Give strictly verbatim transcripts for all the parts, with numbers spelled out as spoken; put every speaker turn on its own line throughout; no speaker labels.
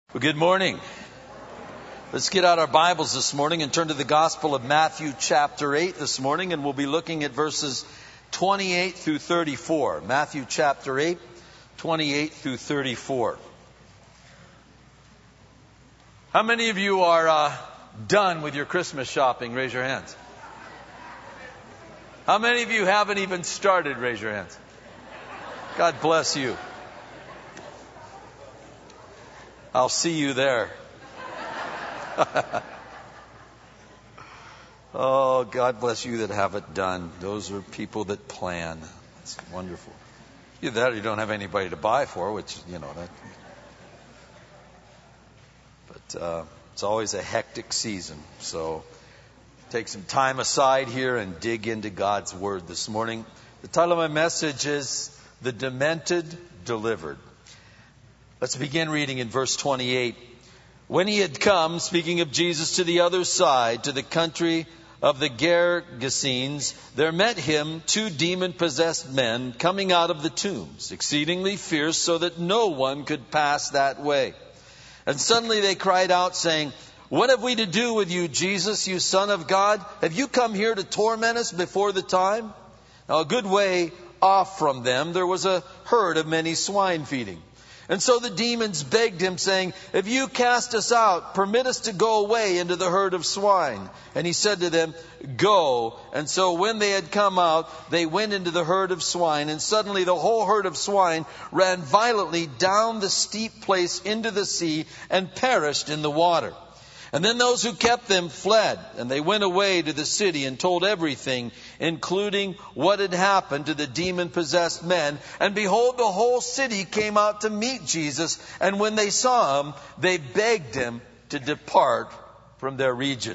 Well, good morning. Let's get out our Bibles this morning and turn to the Gospel of Matthew chapter eight this morning, and we'll be looking at verses twenty-eight through thirty-four. Matthew chapter eight, twenty-eight through thirty-four. How many of you are uh, done with your Christmas shopping? Raise your hands. How many of you haven't even started? Raise your hands. God bless you. I'll see you there. Oh, God bless you that have it done. Those are people that plan. That's wonderful. Either that or you don't have anybody to buy for, which, you know, that. But uh, it's always a hectic season. So take some time aside here and dig into God's Word this morning. The title of my message is The Demented Delivered. Let's begin reading in verse twenty-eight. When he had come, speaking of Jesus, to the other side, to the country of the Gergesenes, there met him two demon-possessed men coming out of the tombs, exceedingly fierce, so that no one could pass that way. And suddenly they cried out, saying, "What have we to do with you, Jesus, you Son of God? Have you come here to torment us before the time?" Now a good way off from them there was a herd of many swine feeding. And so the demons begged him, saying, "If you cast us out, permit us to go away into the herd of swine." And he said to them, "Go." And so when they had come out, they went into the herd of swine. And suddenly the whole herd of swine ran violently down the steep place into the sea and perished in the water. And then those who kept them fled, and they went away to the city and told everything, including what had happened to the demon-possessed men. And behold, the whole city came out to meet Jesus, and when they saw him, they begged him to depart from their region.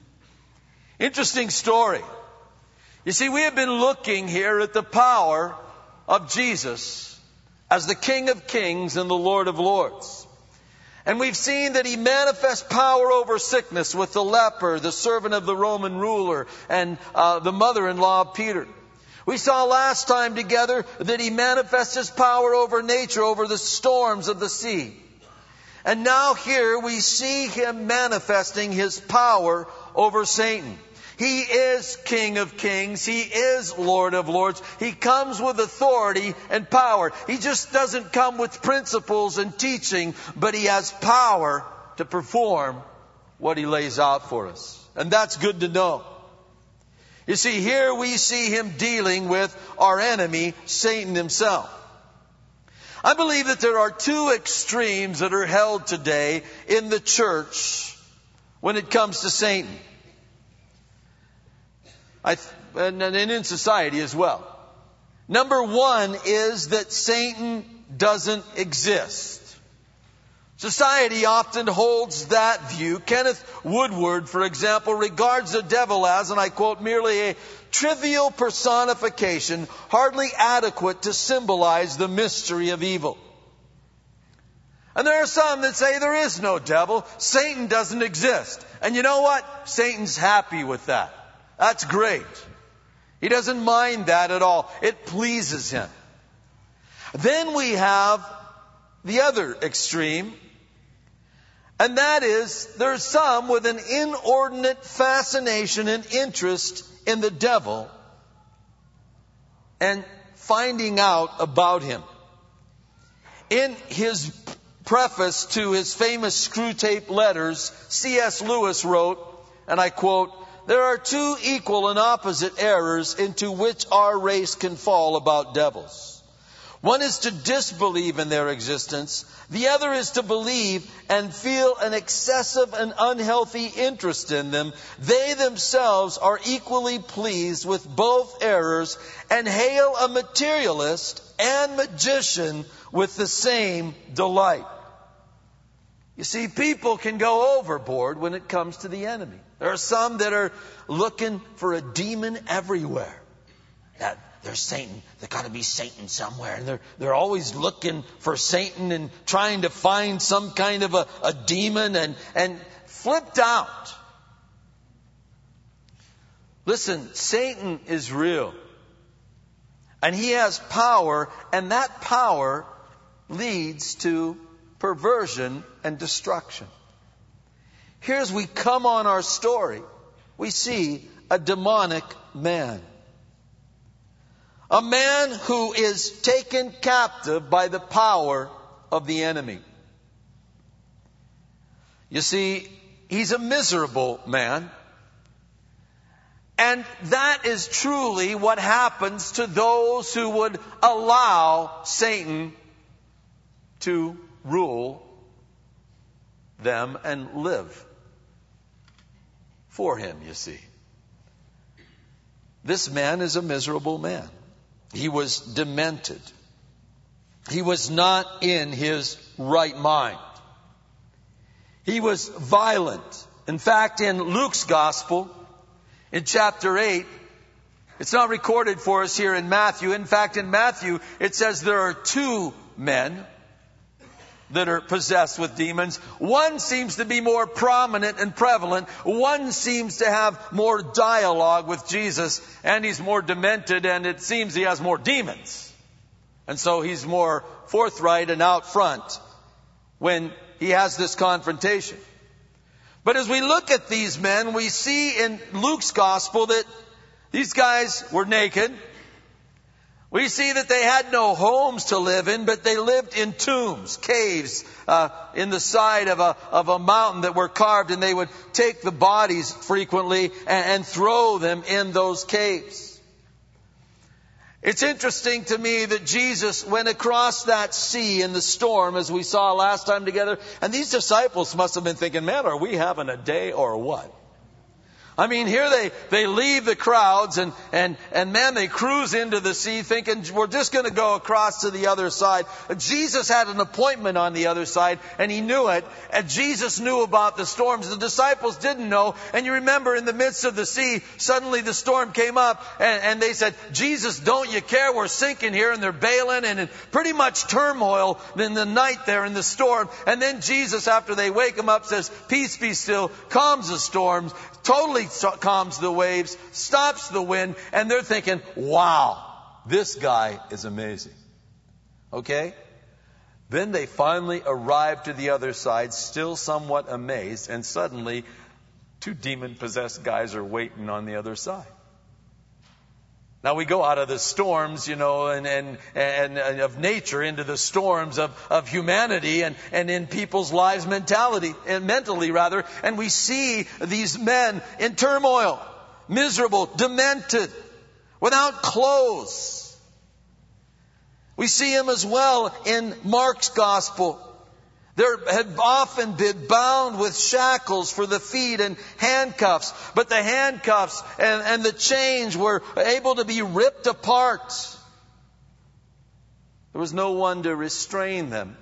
Interesting story. You see, we have been looking here at the power of Jesus as the King of Kings and the Lord of Lords. And we've seen that he manifests power over sickness with the leper, the servant of the Roman ruler, and uh, the mother-in-law of Peter. We saw last time together that he manifests his power over nature, over the storms of the sea. And now here we see him manifesting his power over Satan. He is King of Kings. He is Lord of Lords. He comes with authority and power. He just doesn't come with principles and teaching, but he has power to perform what he lays out for us. And that's good to know. You see, here we see him dealing with our enemy, Satan himself. I believe that there are two extremes that are held today in the church when it comes to Satan. I th- and, and in society as well. Number one is that Satan doesn't exist. Society often holds that view. Kenneth Woodward, for example, regards the devil as, and I quote, merely a trivial personification, hardly adequate to symbolize the mystery of evil. And there are some that say there is no devil. Satan doesn't exist. And you know what? Satan's happy with that. That's great. He doesn't mind that at all. It pleases him. Then we have the other extreme. And that is, there's some with an inordinate fascination and interest in the devil and finding out about him. In his preface to his famous Screwtape Letters, C S Lewis wrote, and I quote, "There are two equal and opposite errors into which our race can fall about devils. One is to disbelieve in their existence. The other is to believe and feel an excessive and unhealthy interest in them. They themselves are equally pleased with both errors and hail a materialist and magician with the same delight." You see, people can go overboard when it comes to the enemy. There are some that are looking for a demon everywhere. That there's Satan. There's got to be Satan somewhere. And they're, they're always looking for Satan and trying to find some kind of a, a demon and, and flipped out. Listen, Satan is real. And he has power, and that power leads to perversion, and destruction. Here as we come on our story, we see a demonic man. A man who is taken captive by the power of the enemy. You see, he's a miserable man. And that is truly what happens to those who would allow Satan to rule them and live for him, you see. This man is a miserable man. He was demented. He was not in his right mind. He was violent. In fact, in Luke's Gospel, in chapter eight, it's not recorded for us here in Matthew. In fact, in Matthew, it says there are two men that are possessed with demons. One seems to be more prominent and prevalent. One seems to have more dialogue with Jesus, and he's more demented, and it seems he has more demons. And so he's more forthright and out front when he has this confrontation. But as we look at these men, we see in Luke's Gospel that these guys were naked. We see that they had no homes to live in, but they lived in tombs, caves, uh, in the side of a, of a mountain that were carved, and they would take the bodies frequently and, and throw them in those caves. It's interesting to me that Jesus went across that sea in the storm, as we saw last time together, and these disciples must have been thinking, man, are we having a day or what? I mean, here they, they leave the crowds and, and, and man, they cruise into the sea thinking we're just going to go across to the other side. Jesus had an appointment on the other side and he knew it. And Jesus knew about the storms. The disciples didn't know. And you remember in the midst of the sea, suddenly the storm came up and, and they said, Jesus, don't you care? We're sinking here. And they're bailing and in pretty much turmoil in the night there in the storm. And then Jesus, after they wake him up, says, peace be still, calms the storms, totally calms the waves, stops the wind, and they're thinking, wow, this guy is amazing. Okay? Then they finally arrive to the other side, still somewhat amazed, and suddenly two demon-possessed guys are waiting on the other side. Now we go out of the storms, you know, and, and, and, and of nature into the storms of, of humanity and, and in people's lives mentality, and mentally rather. And we see these men in turmoil, miserable, demented, without clothes. We see him as well in Mark's Gospel. There had often been bound with shackles for the feet and handcuffs. But the handcuffs and, and the chains were able to be ripped apart. There was no one to restrain them.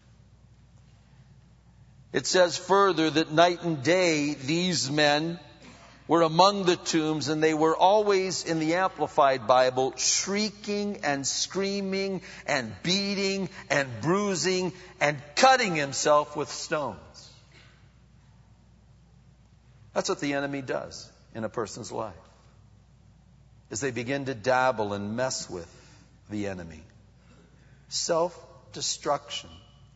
It says further that night and day these men were among the tombs, and they were always, in the Amplified Bible, shrieking and screaming and beating and bruising and cutting himself with stones. That's what the enemy does in a person's life, as they begin to dabble and mess with the enemy. Self-destruction.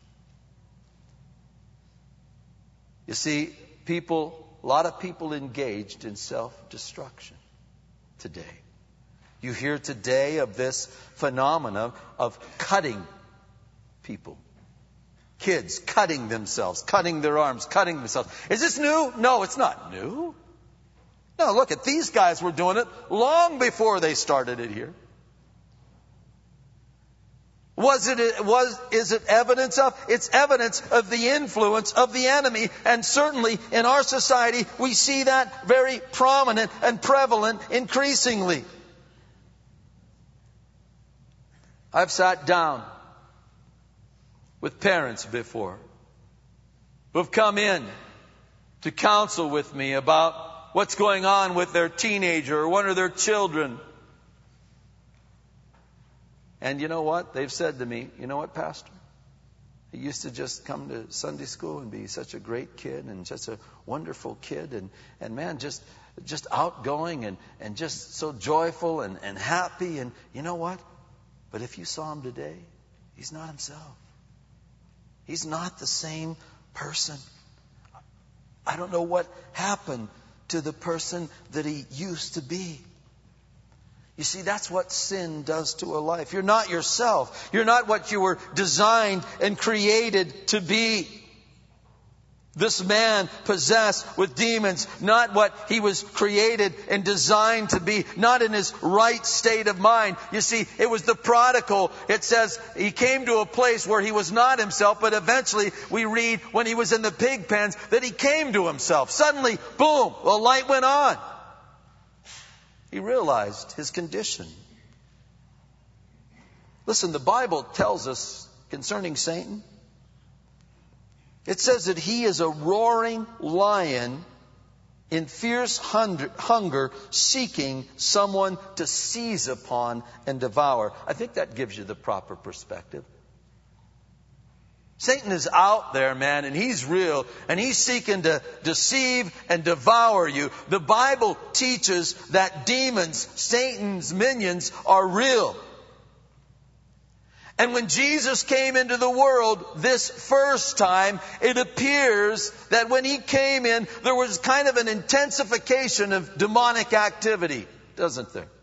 You see, people... A lot of people engaged in self-destruction today. You hear today of this phenomena of cutting people. Kids cutting themselves, cutting their arms, cutting themselves. Is this new? No, it's not new. No, look at these guys were doing it long before they started it here. Was it, was, is it evidence of? It's evidence of the influence of the enemy. And certainly in our society, we see that very prominent and prevalent increasingly. I've sat down with parents before who've come in to counsel with me about what's going on with their teenager or one of their children. And you know what? They've said to me, you know what, Pastor? He used to just come to Sunday school and be such a great kid and such a wonderful kid. And, and man, just just outgoing and, and just so joyful and, and happy. And you know what? But if you saw him today, he's not himself. He's not the same person. I don't know what happened to the person that he used to be. You see, that's what sin does to a life. You're not yourself. You're not what you were designed and created to be. This man possessed with demons, not what he was created and designed to be, not in his right state of mind. You see, it was the prodigal. It says he came to a place where he was not himself, but eventually we read when he was in the pig pens that he came to himself. Suddenly, boom, the light went on. He realized his condition. Listen, the Bible tells us concerning Satan, it says that he is a roaring lion in fierce hunger, seeking someone to seize upon and devour. I think that gives you the proper perspective. Satan is out there, man, and he's real, and he's seeking to deceive and devour you. The Bible teaches that demons, Satan's minions, are real. And when Jesus came into the world this first time, it appears that when he came in, there was kind of an intensification of demonic activity, doesn't there?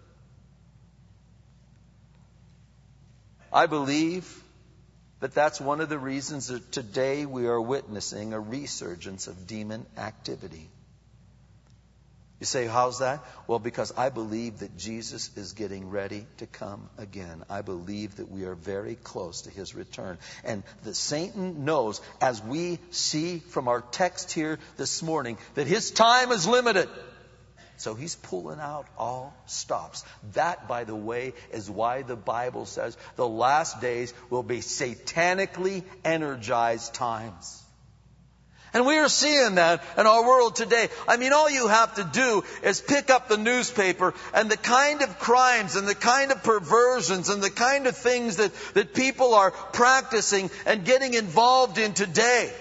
I believe that that's one of the reasons that today we are witnessing a resurgence of demon activity. You say, how's that? Well, because I believe that Jesus is getting ready to come again. I believe that we are very close to his return. And that Satan knows, as we see from our text here this morning, that his time is limited. So he's pulling out all stops. That, by the way, is why the Bible says the last days will be satanically energized times. And we are seeing that in our world today. I mean, all you have to do is pick up the newspaper, and the kind of crimes and the kind of perversions and the kind of things that, that people are practicing and getting involved in today.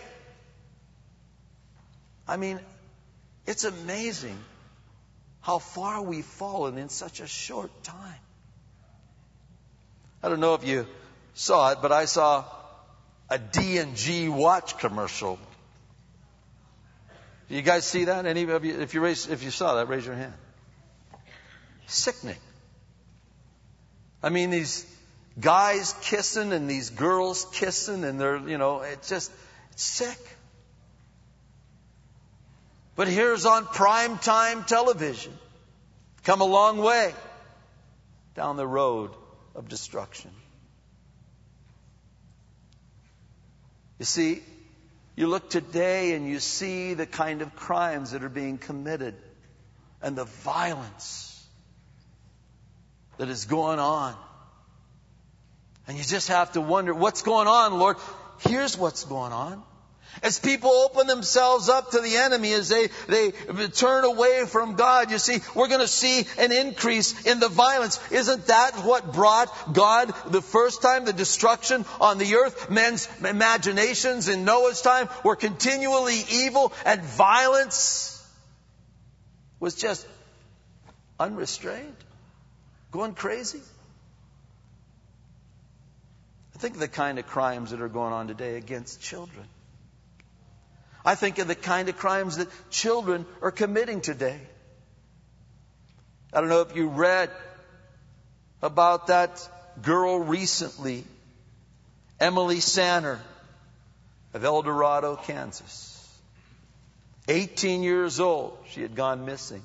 I mean, it's amazing how far we've fallen in such a short time. I don't know if you saw it, but I saw a D and G watch commercial. You guys see that? Any of you, if you raise, if you saw that, raise your hand. Sickening. I mean, these guys kissing and these girls kissing, and they're, you know, it's just it's sick. But here's on primetime television, come a long way down the road of destruction. You see, you look today and you see the kind of crimes that are being committed and the violence that is going on. And you just have to wonder, what's going on, Lord? Here's what's going on. As people open themselves up to the enemy, as they, they turn away from God, you see, we're going to see an increase in the violence. Isn't that what brought God the first time, the destruction on the earth? Men's imaginations in Noah's time were continually evil, and violence was just unrestrained, going crazy. I think of the kind of crimes that are going on today against children. I think of the kind of crimes that children are committing today. I don't know if you read about that girl recently, Emily Sanner of El Dorado, Kansas. eighteen years old, she had gone missing.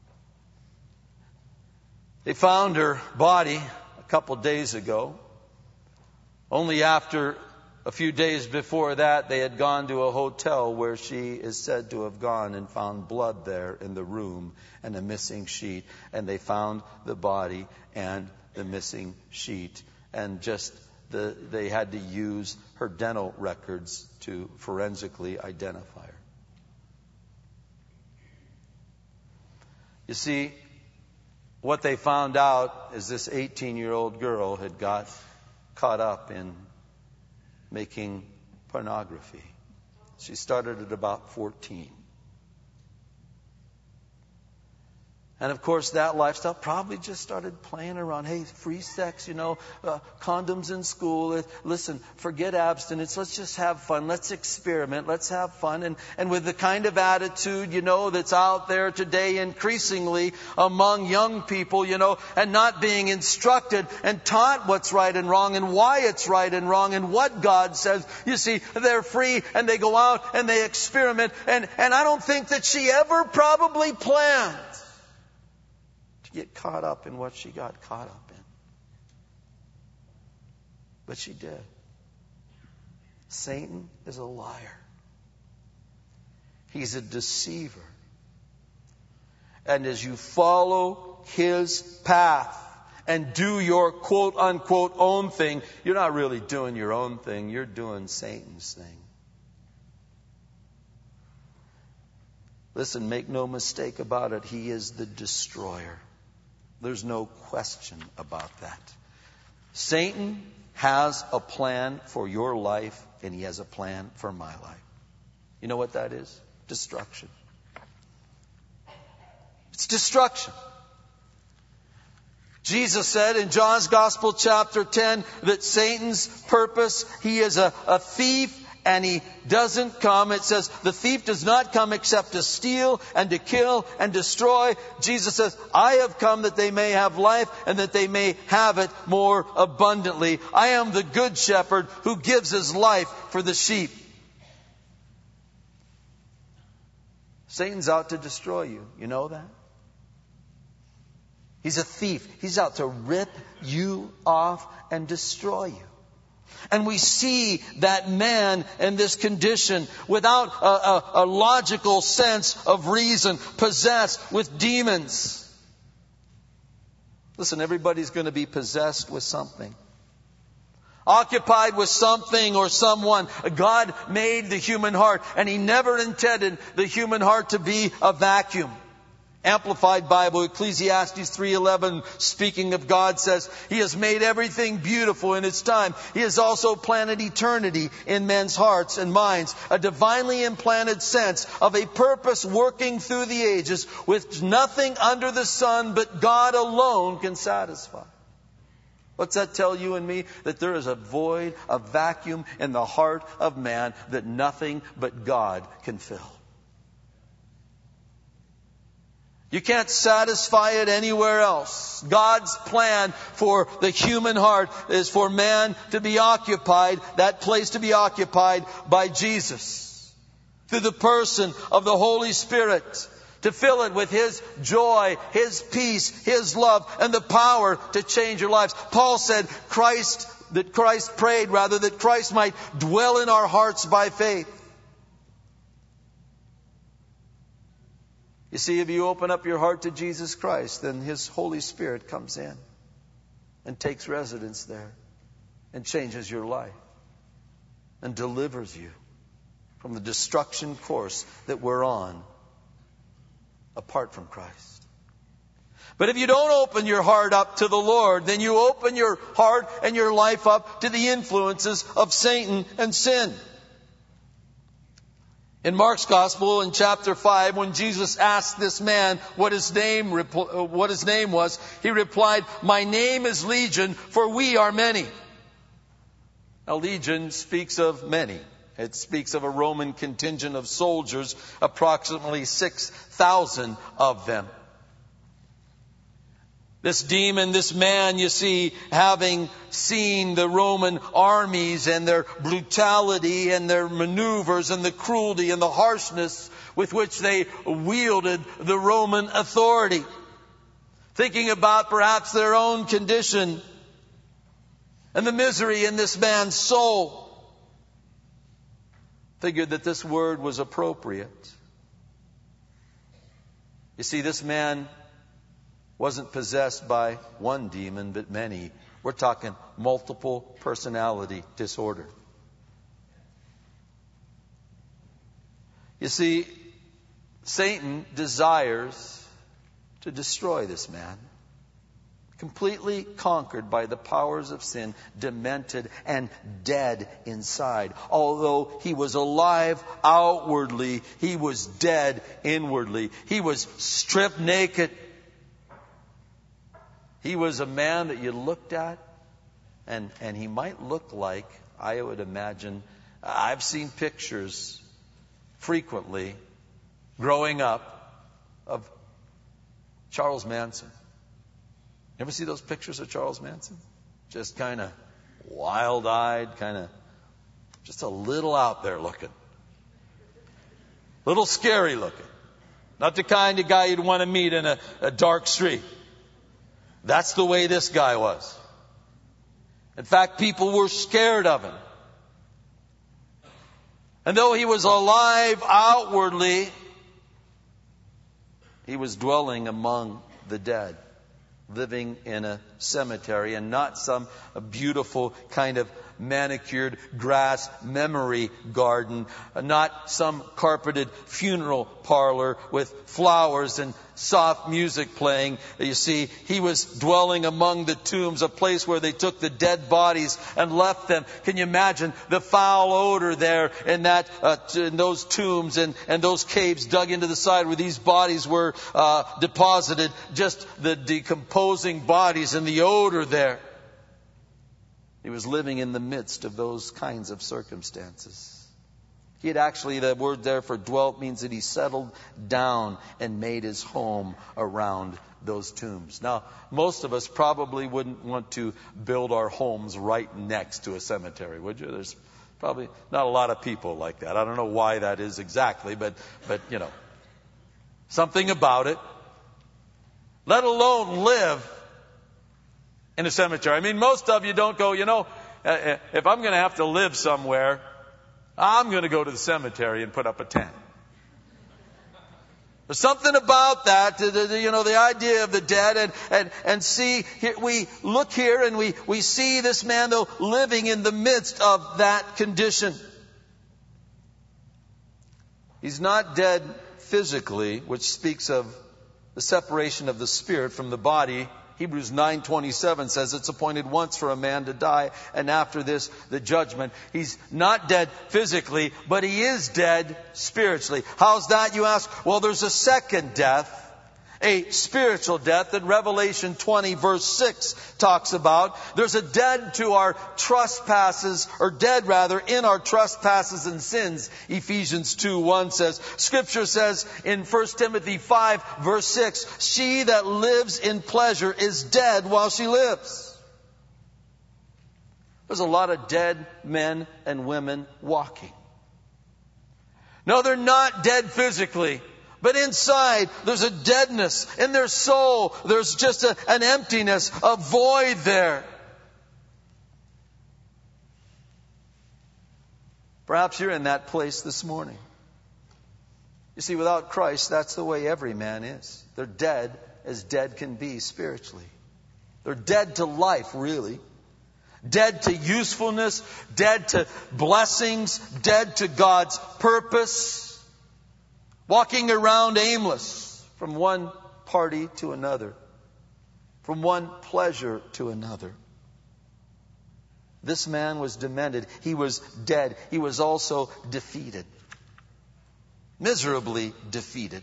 They found her body a couple days ago. Only after a few days before that, they had gone to a hotel where she is said to have gone and found blood there in the room and a missing sheet. And they found the body and the missing sheet. And just the, they had to use her dental records to forensically identify her. You see, what they found out is this eighteen-year-old girl had got caught up in making pornography. She started at about fourteen. And of course, that lifestyle probably just started playing around. Hey, free sex, you know, uh, condoms in school. Listen, forget abstinence. Let's just have fun. Let's experiment. Let's have fun. And, and with the kind of attitude, you know, that's out there today increasingly among young people, you know, and not being instructed and taught what's right and wrong and why it's right and wrong and what God says. You see, they're free and they go out and they experiment. And, and I don't think that she ever probably planned get caught up in what she got caught up in. But she did. Satan is a liar. He's a deceiver. And as you follow his path and do your quote unquote own thing, you're not really doing your own thing. You're doing Satan's thing. Listen, make no mistake about it. He is the destroyer. There's no question about that. Satan has a plan for your life, and he has a plan for my life. You know what that is? Destruction. It's destruction. Jesus said in John's Gospel chapter ten that Satan's purpose, he is a, a thief, and he doesn't come. It says the thief does not come except to steal and to kill and destroy. Jesus says, I have come that they may have life and that they may have it more abundantly. I am the good shepherd who gives his life for the sheep. Satan's out to destroy you. You know that? He's a thief. He's out to rip you off and destroy you. And we see that man in this condition without a, a, a logical sense of reason, possessed with demons. Listen, everybody's going to be possessed with something. Occupied with something or someone. God made the human heart, and He never intended the human heart to be a vacuum. Amplified Bible, Ecclesiastes three eleven, speaking of God, says, He has made everything beautiful in its time. He has also planted eternity in men's hearts and minds, a divinely implanted sense of a purpose working through the ages, which nothing under the sun but God alone can satisfy. What's that tell you and me? That there is a void, a vacuum in the heart of man that nothing but God can fill. You can't satisfy it anywhere else. God's plan for the human heart is for man to be occupied, that place to be occupied by Jesus. Through the person of the Holy Spirit. To fill it with His joy, His peace, His love, and the power to change your lives. Paul said Christ, that Christ prayed rather that Christ might dwell in our hearts by faith. You see, if you open up your heart to Jesus Christ, then His Holy Spirit comes in and takes residence there and changes your life and delivers you from the destruction course that we're on apart from Christ. But if you don't open your heart up to the Lord, then you open your heart and your life up to the influences of Satan and sin. In Mark's Gospel, in chapter five, when Jesus asked this man what his name what his name was, he replied, "My name is Legion, for we are many." Now, Legion speaks of many. It speaks of a Roman contingent of soldiers, approximately six thousand of them. This demon, this man, you see, having seen the Roman armies and their brutality and their maneuvers and the cruelty and the harshness with which they wielded the Roman authority, thinking about perhaps their own condition and the misery in this man's soul, figured that this word was appropriate. You see, this man wasn't possessed by one demon, but many. We're talking multiple personality disorder. You see, Satan desires to destroy this man. Completely conquered by the powers of sin, demented and dead inside. Although he was alive outwardly, he was dead inwardly. He was stripped naked. He was a man that you looked at, and, and he might look like, I would imagine, I've seen pictures frequently growing up of Charles Manson. Ever see those pictures of Charles Manson? Just kind of wild-eyed, kind of just a little out there looking. Little scary looking. Not the kind of guy you'd want to meet in a, a dark street. That's the way this guy was. In fact, people were scared of him. And though he was alive outwardly, he was dwelling among the dead, living in a cemetery, and not some beautiful kind of manicured grass memory garden, not some carpeted funeral parlor with flowers and soft music playing. You see, he was dwelling among the tombs, a place where they took the dead bodies and left them. Can you imagine the foul odor there in that, uh, in those tombs and, and those caves dug into the side where these bodies were uh, deposited? Just the decomposing bodies and the odor there. He was living in the midst of those kinds of circumstances. He had actually, the word there for dwelt means that he settled down and made his home around those tombs. Now, most of us probably wouldn't want to build our homes right next to a cemetery, would you? There's probably not a lot of people like that. I don't know why that is exactly, but, but you know, something about it. Let alone live in a cemetery. I mean, most of you don't go, you know, if I'm going to have to live somewhere, I'm going to go to the cemetery and put up a tent. There's something about that, you know, the idea of the dead, and, and, and see, here, we look here and we, we see this man, though, living in the midst of that condition. He's not dead physically, which speaks of the separation of the spirit from the body. Hebrews nine twenty-seven says it's appointed once for a man to die, and after this, the judgment. He's not dead physically, but he is dead spiritually. How's that, you ask? Well, there's a second death, a spiritual death that Revelation twenty verse six talks about. There's a dead to our trespasses, or dead rather, in our trespasses and sins. Ephesians two one says, Scripture says in First Timothy five verse six, she that lives in pleasure is dead while she lives. There's a lot of dead men and women walking. No, they're not dead physically. But inside, there's a deadness. In their soul, there's just a, an emptiness, a void there. Perhaps you're in that place this morning. You see, without Christ, that's the way every man is. They're dead as dead can be spiritually. They're dead to life, really. Dead to usefulness, dead to blessings, dead to God's purpose. Walking around aimless from one party to another, from one pleasure to another. This man was demented. He was dead. He was also defeated. Miserably defeated.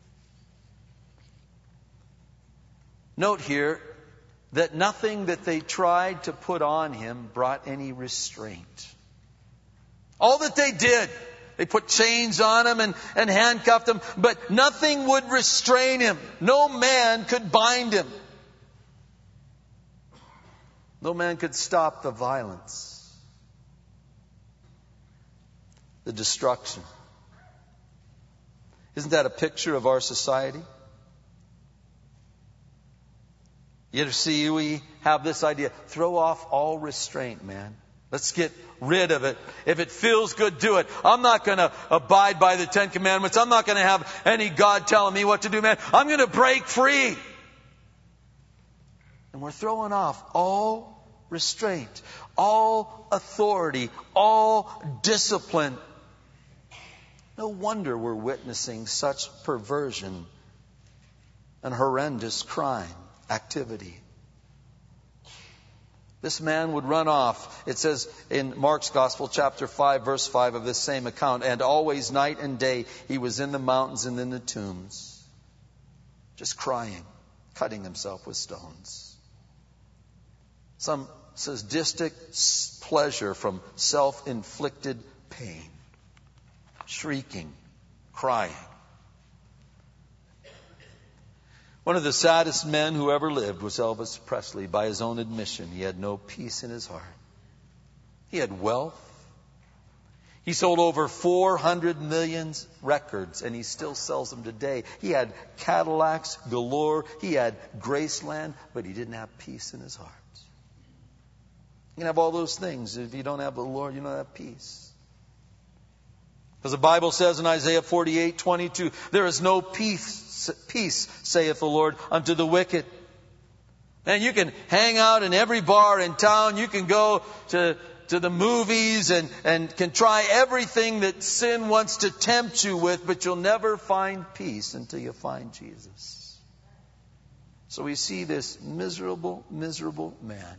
Note here that nothing that they tried to put on him brought any restraint. All that they did, they put chains on him and, and handcuffed him, but nothing would restrain him. No man could bind him. No man could stop the violence, the destruction. Isn't that a picture of our society? You see, we have this idea, throw off all restraint, man. Let's get rid of it. If it feels good, do it. I'm not going to abide by the Ten Commandments. I'm not going to have any God telling me what to do, man. I'm going to break free. And we're throwing off all restraint, all authority, all discipline. No wonder we're witnessing such perversion and horrendous crime activity. This man would run off. It says in Mark's Gospel, chapter five, verse five of this same account, and always night and day he was in the mountains and in the tombs, just crying, cutting himself with stones. some sadistic pleasure from self-inflicted pain, shrieking, crying. One of the saddest men who ever lived was Elvis Presley. By his own admission, he had no peace in his heart. He had wealth. He sold over four hundred million records, and he still sells them today. He had Cadillacs galore. He had Graceland, but he didn't have peace in his heart. You can have all those things. If you don't have the Lord, you don't have peace. Because the Bible says in Isaiah forty-eight twenty-two, there is no peace, peace, saith the Lord, unto the wicked. And you can hang out in every bar in town. You can go to, to the movies and, and can try everything that sin wants to tempt you with, but you'll never find peace until you find Jesus. So we see this miserable, miserable man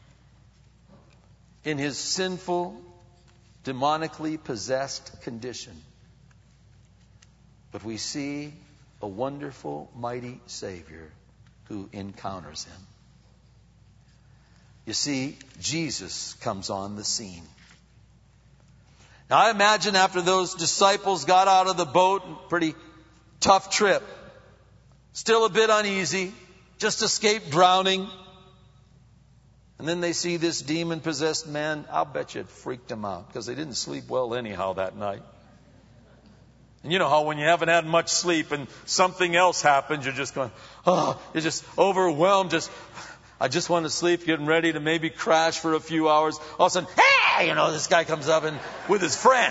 in his sinful, demonically possessed condition. But we see a wonderful, mighty Savior who encounters him. You see, Jesus comes on the scene. Now I imagine after those disciples got out of the boat, pretty tough trip, still a bit uneasy, just escaped drowning. And then they see this demon-possessed man. I'll bet you it freaked them out because they didn't sleep well anyhow that night. And you know how when you haven't had much sleep and something else happens, you're just going, oh, you're just overwhelmed. Just, I just want to sleep, getting ready to maybe crash for a few hours. All of a sudden, hey, you know, this guy comes up and with his friend.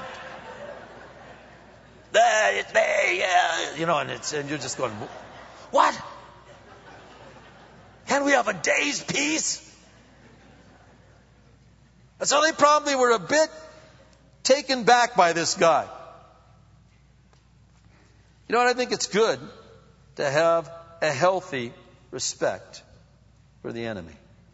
There, it's there, yeah, you know, and it's and you're just going, what? Can we have a day's peace? And so they probably were a bit taken back by this guy. You know what? I think it's good to have a healthy respect for the enemy.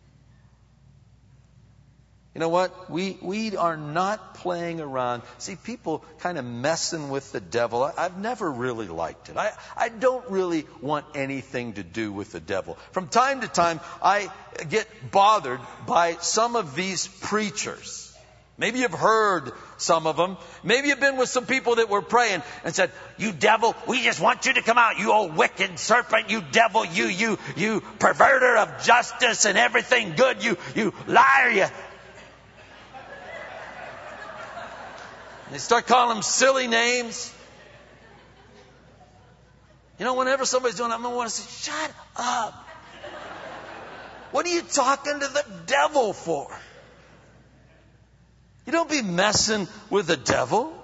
You know what? We we are not playing around. See, people kind of messing with the devil. I, I've never really liked it. I, I don't really want anything to do with the devil. From time to time, I get bothered by some of these preachers. Maybe you've heard some of them. Maybe you've been with some people that were praying and said, you devil, we just want you to come out. You old wicked serpent, you devil, you, you, you perverter of justice and everything good. You, you liar, you. They start calling them silly names. You know, whenever somebody's doing that, I'm going to want to say, shut up. What are you talking to the devil for? You don't be messing with the devil.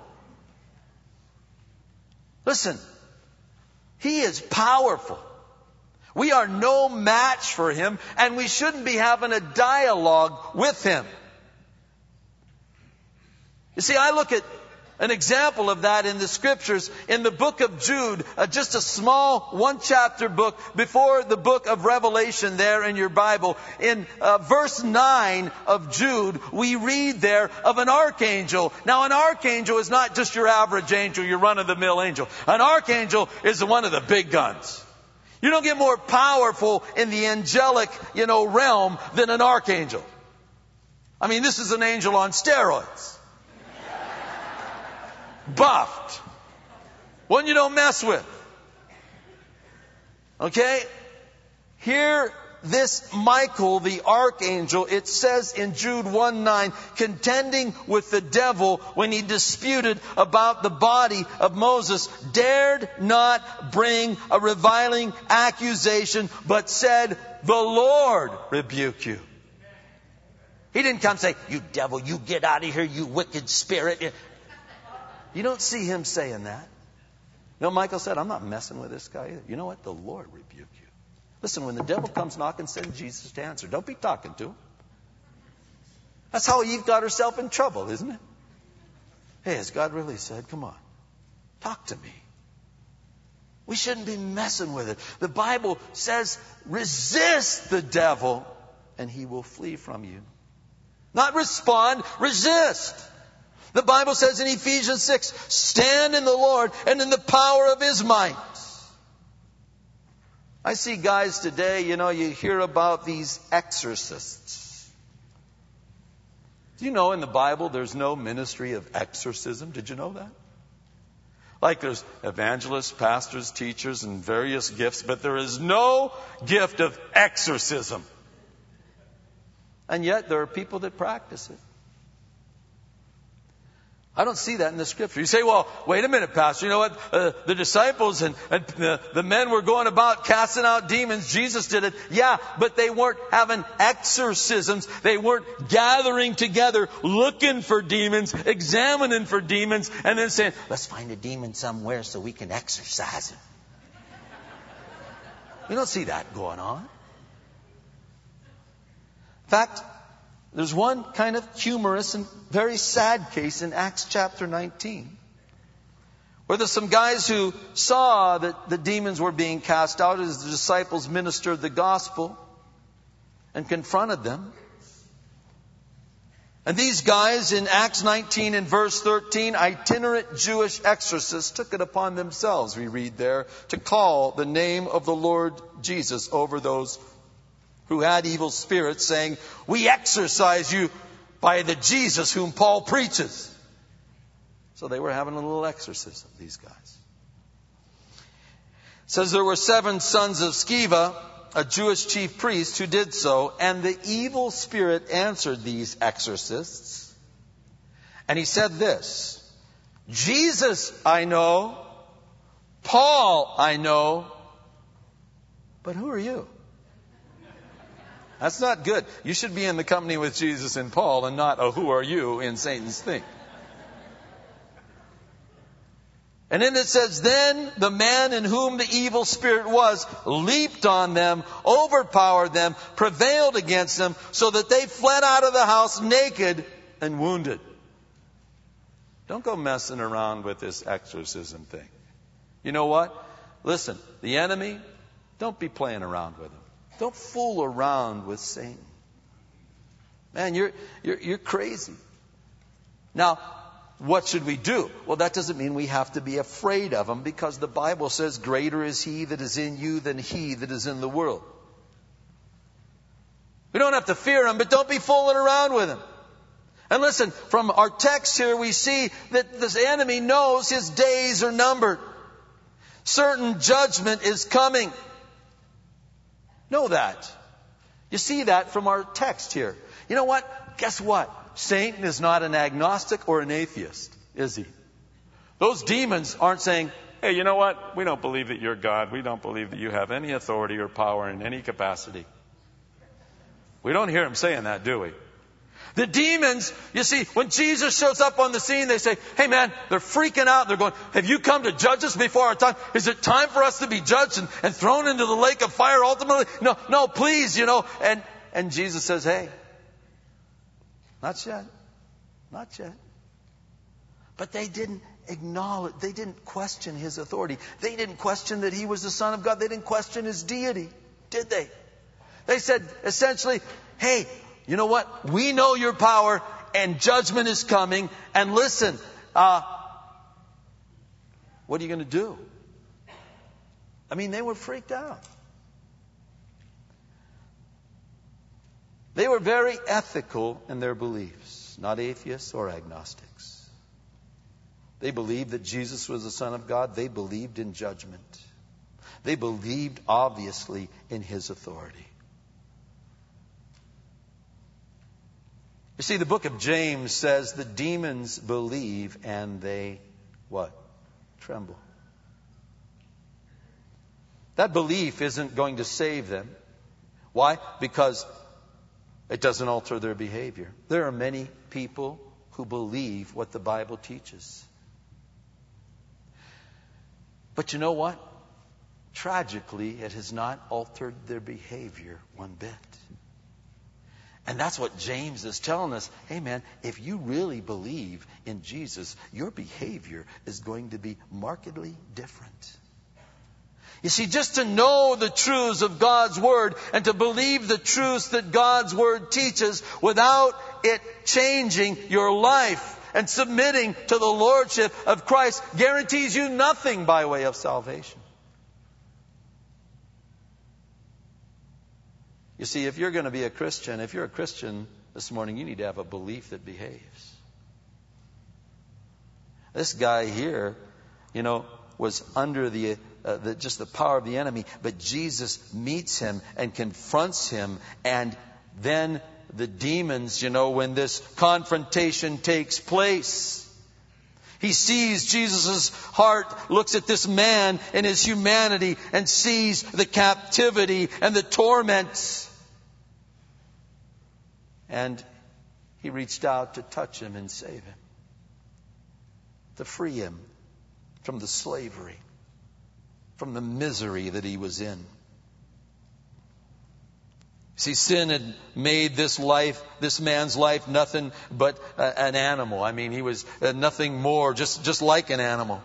Listen, he is powerful. We are no match for him, and we shouldn't be having a dialogue with him. You see, I look at an example of that in the scriptures in the book of Jude, uh, just a small one chapter book before the book of Revelation there in your Bible. In uh, verse nine of Jude, we read there of an archangel. Now an archangel is not just your average angel, your run-of-the-mill angel. An archangel is one of the big guns. You don't get more powerful in the angelic, you know, realm than an archangel. I mean, this is an angel on steroids. Buffed. One you don't mess with. Okay? Here, this Michael, the archangel, it says in Jude one nine, contending with the devil when he disputed about the body of Moses, dared not bring a reviling accusation, but said, the Lord rebuke you. He didn't come say, you devil, you get out of here, you wicked spirit. You don't see him saying that. You know, Michael said, I'm not messing with this guy either. You know what? The Lord rebuke you. Listen, when the devil comes knocking, send Jesus to answer. Don't be talking to him. That's how Eve got herself in trouble, isn't it? Hey, has God really said, come on, talk to me? We shouldn't be messing with it. The Bible says, resist the devil and he will flee from you. Not respond, resist. The Bible says in Ephesians six, stand in the Lord and in the power of his might. I see guys today, you know, you hear about these exorcists. Do you know in the Bible there's no ministry of exorcism? Did you know that? Like there's evangelists, pastors, teachers, and various gifts, but there is no gift of exorcism. And yet there are people that practice it. I don't see that in the Scripture. You say, well, wait a minute, Pastor. You know what? Uh, the disciples and, and the, the men were going about casting out demons. Jesus did it. Yeah, but they weren't having exorcisms. They weren't gathering together, looking for demons, examining for demons, and then saying, let's find a demon somewhere so we can exorcise him. You don't see that going on. In fact, there's one kind of humorous and very sad case in Acts chapter nineteen, where there's some guys who saw that the demons were being cast out as the disciples ministered the gospel and confronted them. And these guys in Acts nineteen and verse thirteen, itinerant Jewish exorcists, took it upon themselves, we read there, to call the name of the Lord Jesus over those who had evil spirits, saying, we exorcise you by the Jesus whom Paul preaches. So they were having a little exorcism, these guys. It says there were seven sons of Sceva, a Jewish chief priest, who did so, and the evil spirit answered these exorcists. And he said this, Jesus I know, Paul I know, but who are you? That's not good. You should be in the company with Jesus and Paul and not a who are you in Satan's thing. And then it says, then the man in whom the evil spirit was leaped on them, overpowered them, prevailed against them, so that they fled out of the house naked and wounded. Don't go messing around with this exorcism thing. You know what? Listen, the enemy, don't be playing around with him. Don't fool around with Satan. Man, you're, you're, you're crazy. Now, what should we do? Well, that doesn't mean we have to be afraid of him, because the Bible says, greater is he that is in you than he that is in the world. We don't have to fear him, but don't be fooling around with him. And listen, from our text here, we see that this enemy knows his days are numbered. Certain judgment is coming. Know that. You see that from our text here. You know what? Guess what? Satan is not an agnostic or an atheist, is he? Those demons aren't saying, hey, you know what? We don't believe that you're God. We don't believe that you have any authority or power in any capacity. We don't hear him saying that, do we? The demons, you see, when Jesus shows up on the scene, they say, hey man, they're freaking out. They're going, have you come to judge us before our time? Is it time for us to be judged and, and thrown into the lake of fire ultimately? No, no, please, you know. And, and Jesus says, hey, not yet. Not yet. But they didn't acknowledge, they didn't question his authority. They didn't question that he was the Son of God. They didn't question his deity, did they? They said essentially, hey, you know what? We know your power and judgment is coming. And listen, uh, what are you going to do? I mean, they were freaked out. They were very ethical in their beliefs, not atheists or agnostics. They believed that Jesus was the Son of God. They believed in judgment. They believed, obviously, in his authority. You see, the book of James says the demons believe and they, what? Tremble. That belief isn't going to save them. Why? Because it doesn't alter their behavior. There are many people who believe what the Bible teaches. But you know what? Tragically, it has not altered their behavior one bit. And that's what James is telling us. Hey man, if you really believe in Jesus, your behavior is going to be markedly different. You see, just to know the truths of God's Word and to believe the truths that God's Word teaches without it changing your life and submitting to the Lordship of Christ guarantees you nothing by way of salvation. You see, if you're going to be a Christian, if you're a Christian, this morning, you need to have a belief that behaves. This guy here, you know, was under the, uh, the just the power of the enemy. But Jesus meets him and confronts him. And then the demons, you know, when this confrontation takes place, he sees Jesus' heart, looks at this man in his humanity and sees the captivity and the torments. And he reached out to touch him and save him, to free him from the slavery, from the misery that he was in. See, sin had made this life, this man's life, nothing but uh, an animal. I mean, he was uh, nothing more, just, just like an animal.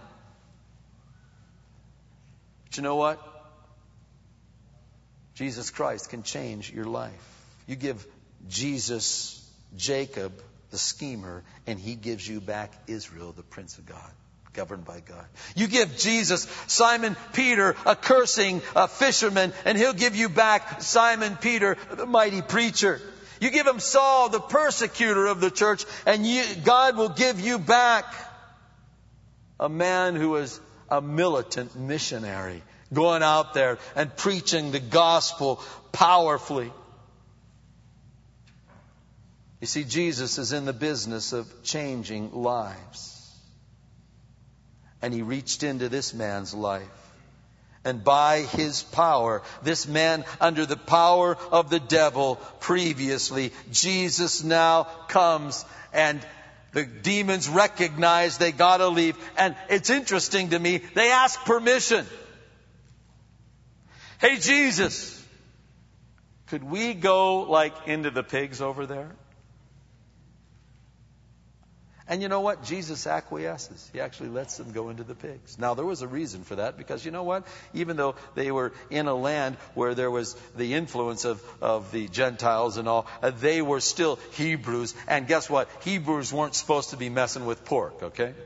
But you know what? Jesus Christ can change your life. You give Jesus Jacob, the schemer, and he gives you back Israel, the Prince of God, governed by God. You give Jesus Simon Peter, a cursing a fisherman, and he'll give you back Simon Peter, the mighty preacher. You give him Saul, the persecutor of the church, and you, God will give you back a man who is a militant missionary, going out there and preaching the gospel powerfully. You see, Jesus is in the business of changing lives. And he reached into this man's life. And by his power, this man under the power of the devil previously, Jesus now comes and the demons recognize they gotta leave. And it's interesting to me, they ask permission. Hey, Jesus, could we go like into the pigs over there? And you know what? Jesus acquiesces. He actually lets them go into the pigs. Now, there was a reason for that, because you know what? Even though they were in a land where there was the influence of, of the Gentiles and all, uh, they were still Hebrews. And guess what? Hebrews weren't supposed to be messing with pork, okay?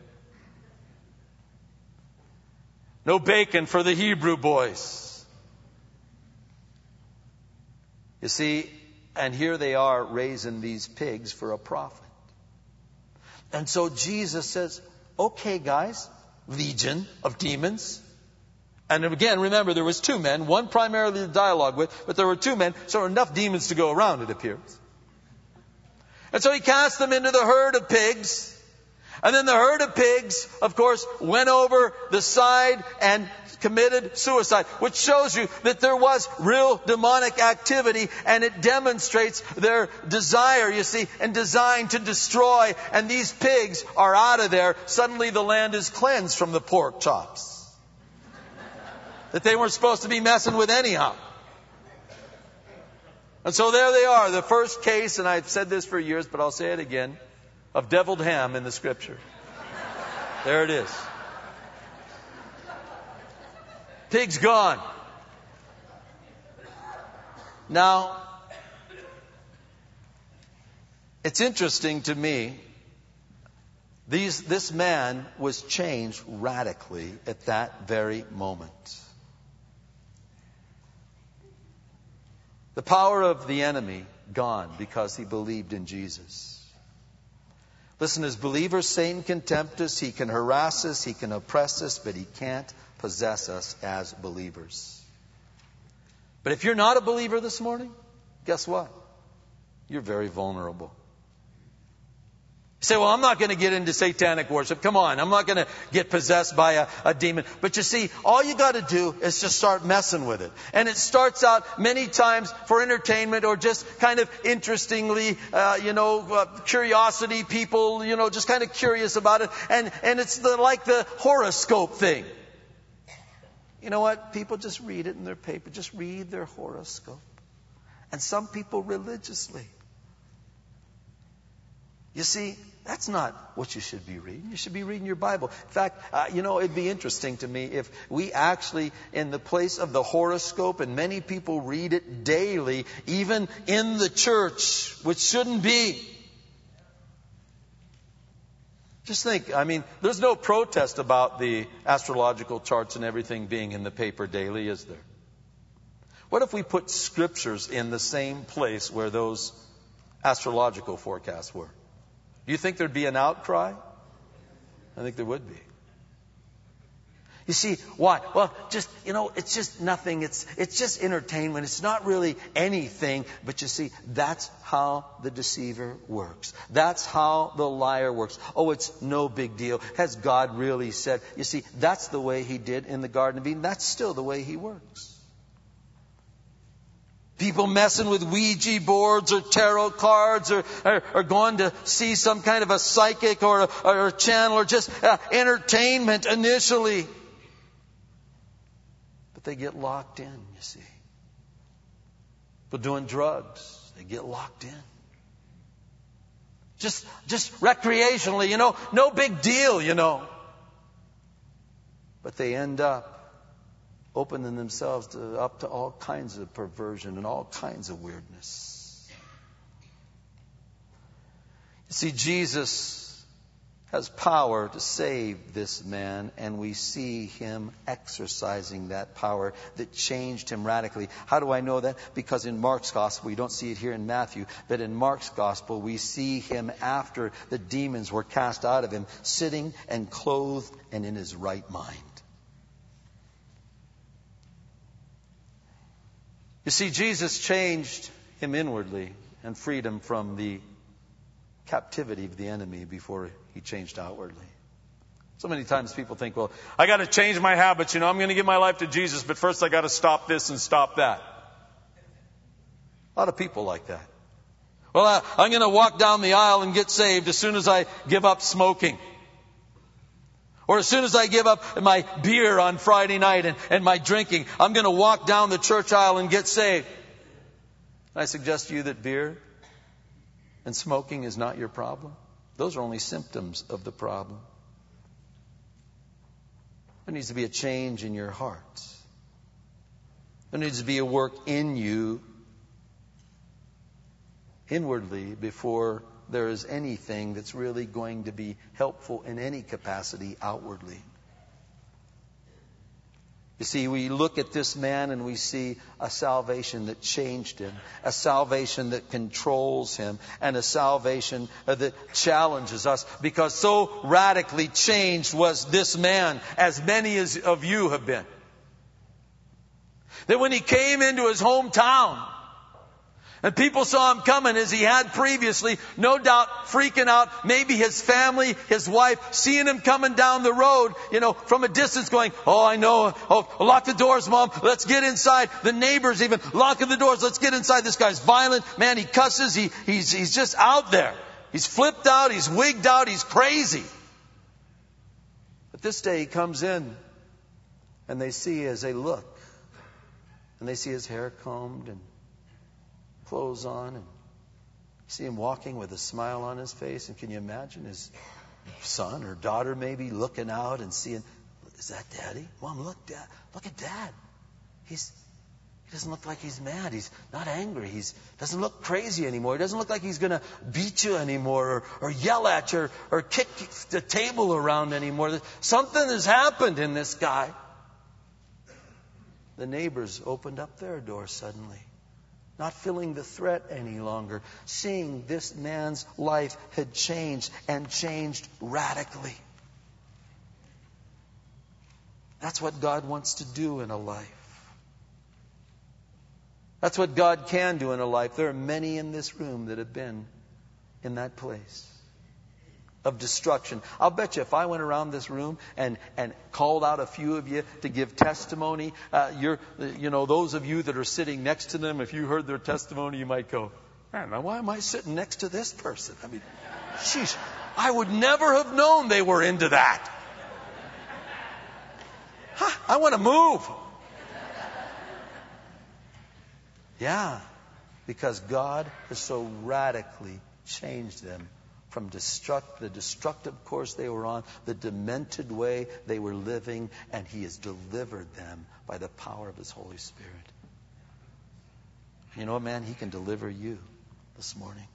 No bacon for the Hebrew boys. You see, and here they are raising these pigs for a profit. And so Jesus says, okay, guys, legion of demons. And again, remember, there was two men, one primarily to dialogue with, but there were two men, so enough demons to go around, it appears. And so he cast them into the herd of pigs. And then the herd of pigs, of course, went over the side and committed suicide, which shows you that there was real demonic activity, and it demonstrates their desire, you see, and design to destroy. And these pigs are out of there. Suddenly the land is cleansed from the pork chops that they weren't supposed to be messing with anyhow. And so there they are, the first case, and I've said this for years, but I'll say it again, of deviled ham in the Scripture. There it is. Pig's gone. Now, it's interesting to me, these, this man was changed radically at that very moment. The power of the enemy gone because he believed in Jesus. Listen, as believers, Satan can tempt us, he can harass us, he can oppress us, but he can't possess us as believers. But if you're not a believer this morning, guess what? You're very vulnerable. You say, well, I'm not going to get into satanic worship. Come on, I'm not going to get possessed by a, a demon. But you see, all you got to do is just start messing with it. And it starts out many times for entertainment or just kind of interestingly, uh, you know, uh, curiosity, people, you know, just kind of curious about it. And, and it's the, like the horoscope thing. You know what? People just read it in their paper. Just read their horoscope. And some people religiously. You see, that's not what you should be reading. You should be reading your Bible. In fact, uh, you know, it'd be interesting to me if we actually, in the place of the horoscope, and many people read it daily, even in the church, which shouldn't be. Just think, I mean, there's no protest about the astrological charts and everything being in the paper daily, is there? What if we put scriptures in the same place where those astrological forecasts were. Do you think there'd be an outcry? I think there would be. You see, why? Well, just, you know, it's just nothing. It's it's just entertainment. It's not really anything. But you see, that's how the deceiver works. That's how the liar works. Oh, it's no big deal. Has God really said? You see, that's the way he did in the Garden of Eden. That's still the way he works. People messing with Ouija boards or tarot cards or, or, or going to see some kind of a psychic or a, or a channel or just uh, entertainment initially. But they get locked in, you see. But doing drugs, they get locked in. Just, just recreationally, you know, no big deal, you know. But they end up opening themselves to, up to all kinds of perversion and all kinds of weirdness. You see, Jesus has power to save this man, and we see him exercising that power that changed him radically. How do I know that? Because in Mark's gospel, we don't see it here in Matthew, but in Mark's gospel, we see him after the demons were cast out of him, sitting and clothed and in his right mind. You see, Jesus changed him inwardly and freed him from the captivity of the enemy before he changed outwardly. So many times people think, well, I got to change my habits. You know, I'm going to give my life to Jesus, but first I got to stop this and stop that. A lot of people like that. Well, I, I'm going to walk down the aisle and get saved as soon as I give up smoking. Or as soon as I give up my beer on Friday night and, and my drinking, I'm going to walk down the church aisle and get saved. I suggest to you that beer and smoking is not your problem. Those are only symptoms of the problem. There needs to be a change in your heart. There needs to be a work in you inwardly before there is anything that's really going to be helpful in any capacity outwardly. You see, we look at this man and we see a salvation that changed him, a salvation that controls him, and a salvation that challenges us, because so radically changed was this man, as many as of you have been, that when he came into his hometown, and people saw him coming as he had previously, no doubt freaking out. Maybe his family, his wife, seeing him coming down the road, you know, from a distance going, oh, I know. Oh, lock the doors, Mom. Let's get inside. The neighbors even locking the doors. Let's get inside. This guy's violent. Man, he cusses. He, he's, he's just out there. He's flipped out. He's wigged out. He's crazy. But this day he comes in and they see as they look, and they see his hair combed and clothes on, and you see him walking with a smile on his face. And can you imagine his son or daughter maybe looking out and seeing, is that Daddy? Mom, look, Dad. Look at Dad. He's he doesn't look like he's mad. He's not angry. He doesn't look crazy anymore. He doesn't look like he's going to beat you anymore, or, or yell at you, or, or kick the table around anymore. Something has happened in this guy. The neighbors opened up their door suddenly, not feeling the threat any longer, seeing this man's life had changed, and changed radically. That's what God wants to do in a life. That's what God can do in a life. There are many in this room that have been in that place of destruction. I'll bet you if I went around this room and, and called out a few of you to give testimony, uh, you're, you know, those of you that are sitting next to them, if you heard their testimony, you might go, man, now why am I sitting next to this person? I mean, sheesh, I would never have known they were into that. Huh, I want to move. Yeah, because God has so radically changed them from destruct, the destructive course they were on, the demented way they were living, and He has delivered them by the power of His Holy Spirit. You know what, man? He can deliver you this morning.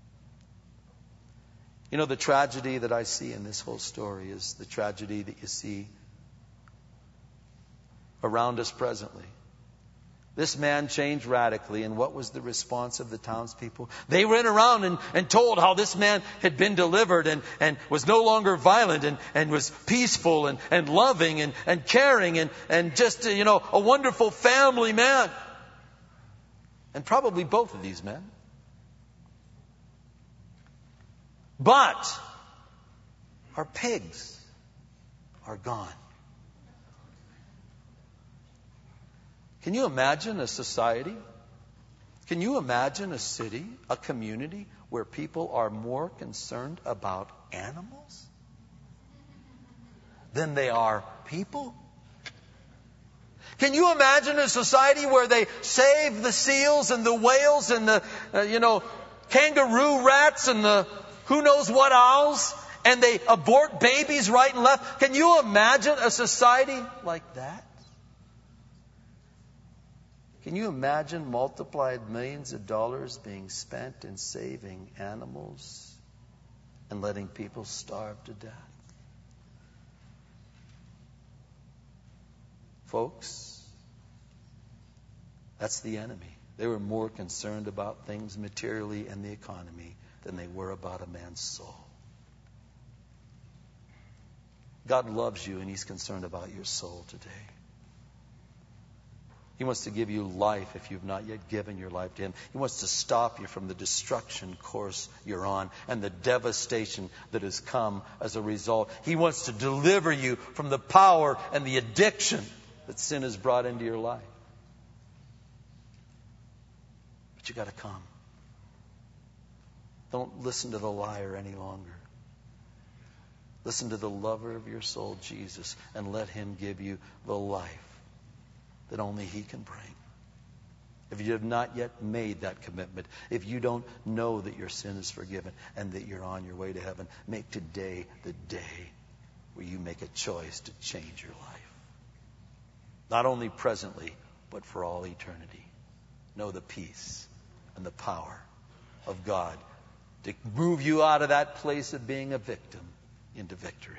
You know, the tragedy that I see in this whole story is the tragedy that you see around us presently. This man changed radically, and what was the response of the townspeople? They ran around and, and told how this man had been delivered and, and was no longer violent and, and was peaceful and, and loving and, and caring and, and just, you know, a wonderful family man. And probably both of these men. But our pigs are gone. Can you imagine a society? Can you imagine a city, a community where people are more concerned about animals than they are people? Can you imagine a society where they save the seals and the whales and the, uh, you know, kangaroo rats and the who knows what owls, and they abort babies right and left? Can you imagine a society like that? Can you imagine multiplied millions of dollars being spent in saving animals and letting people starve to death? Folks, that's the enemy. They were more concerned about things materially and the economy than they were about a man's soul. God loves you, and He's concerned about your soul today. He wants to give you life if you've not yet given your life to Him. He wants to stop you from the destruction course you're on and the devastation that has come as a result. He wants to deliver you from the power and the addiction that sin has brought into your life. But you got to come. Don't listen to the liar any longer. Listen to the lover of your soul, Jesus, and let Him give you the life that only He can bring. If you have not yet made that commitment, if you don't know that your sin is forgiven and that you're on your way to heaven, make today the day where you make a choice to change your life. Not only presently, but for all eternity. Know the peace and the power of God to move you out of that place of being a victim into victory.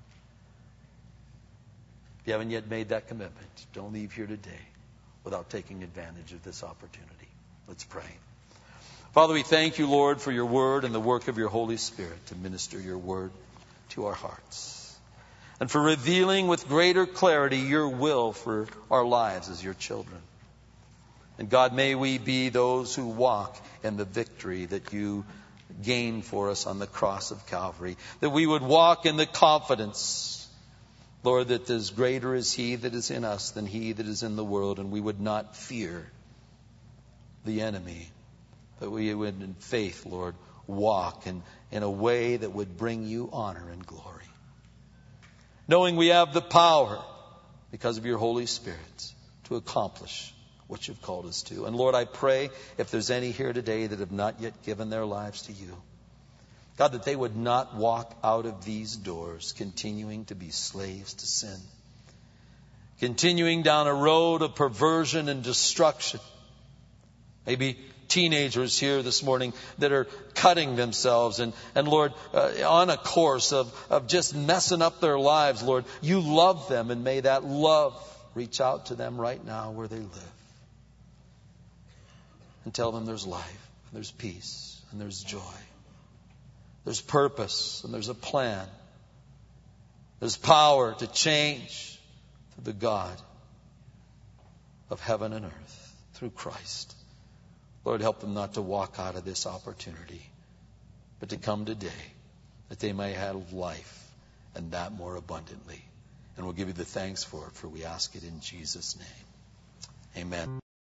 If you haven't yet made that commitment, don't leave here today without taking advantage of this opportunity. Let's pray. Father, we thank you, Lord, for your word and the work of your Holy Spirit to minister your word to our hearts, and for revealing with greater clarity your will for our lives as your children. And God, may we be those who walk in the victory that you gained for us on the cross of Calvary, that we would walk in the confidence, Lord, that is greater is He that is in us than he that is in the world, and we would not fear the enemy, but we would in faith, Lord, walk in, in a way that would bring you honor and glory. Knowing we have the power, because of your Holy Spirit, to accomplish what you've called us to. And Lord, I pray if there's any here today that have not yet given their lives to you, God, that they would not walk out of these doors continuing to be slaves to sin, continuing down a road of perversion and destruction. Maybe teenagers here this morning that are cutting themselves and, and Lord, uh, on a course of, of just messing up their lives. Lord, you love them, and may that love reach out to them right now where they live. And tell them there's life, and there's peace, and there's joy. There's purpose, and there's a plan. There's power to change through the God of heaven and earth, through Christ. Lord, help them not to walk out of this opportunity, but to come today that they may have life, and that more abundantly. And we'll give you the thanks for it, for we ask it in Jesus' name. Amen.